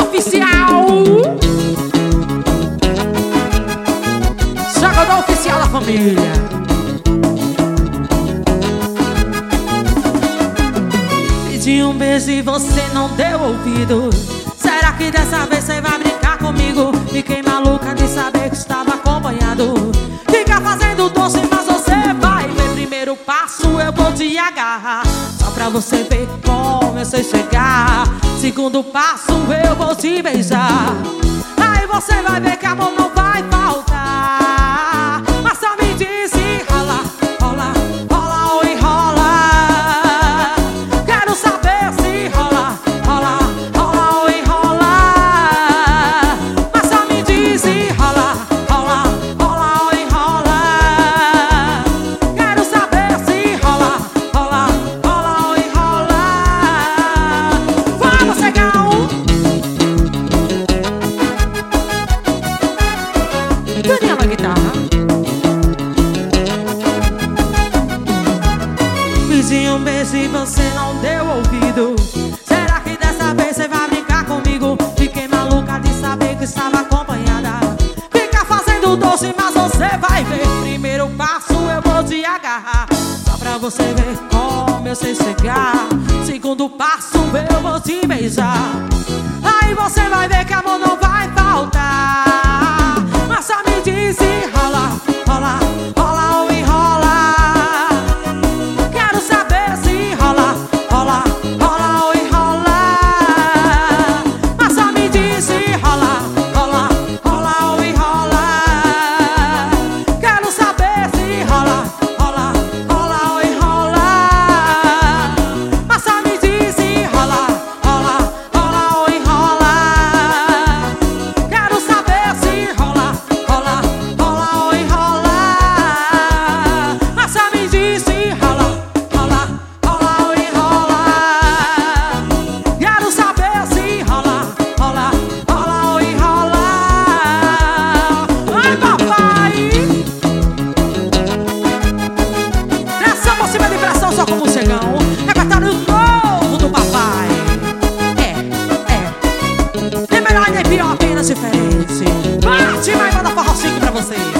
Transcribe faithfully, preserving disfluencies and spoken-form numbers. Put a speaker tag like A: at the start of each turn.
A: Oficial. Jogador oficial da família. Pedi um beijo e você não deu ouvido. Será que dessa vez você vai brincar comigo? Fiquei maluca de saber que estava acompanhado. Fica fazendo doce, mas você vai ver. Primeiro passo eu vou te agarrar, só pra você ver como eu sei chegar. Segundo passo eu vou te beijar. Aí você vai ver que amor não vai faltar. Mas só me diz se rola, rola, rola ou enrola. Quero saber se rola, rola, rola ou enrola. Mas só me diz se rola, rola, rola ou enrola. Quero saber se rola, rola, rola ou enrola. Vamos, cegão! Daniel na guitarra. Pedi um beijo e você não deu ouvido. Será que dessa vez você vai brincar comigo? Fiquei maluca de saber que estava acompanhada. Fica fazendo doce, mas você vai ver. Primeiro passo eu vou te agarrar, só pra você ver como eu sei chegar. Segundo passo eu vou te beijar. Aí você vai ver que amor não vai faltar. Mas só me diz se rola, rola, rola ou enrola. Quero saber se rola, rola, rola ou enrola. Mas só me diz se rola, rola, rola ou enrola. Quero saber se rola, rola, rola ou enrola. Mas só me diz se rola, rola, rola ou enrola. Quero saber se rola, rola, rola ou enrola. Mas só me diz se rola, rola, rola ou enrola. Quero saber se rola, rola, rola ou enrola. Ai, papai! Pressão por cima de pressão, só como chegão. Repertório novo do papai. É, é. Nem melhor nem pior, apenas diferente. Bate, vai mandar forró chique pra você.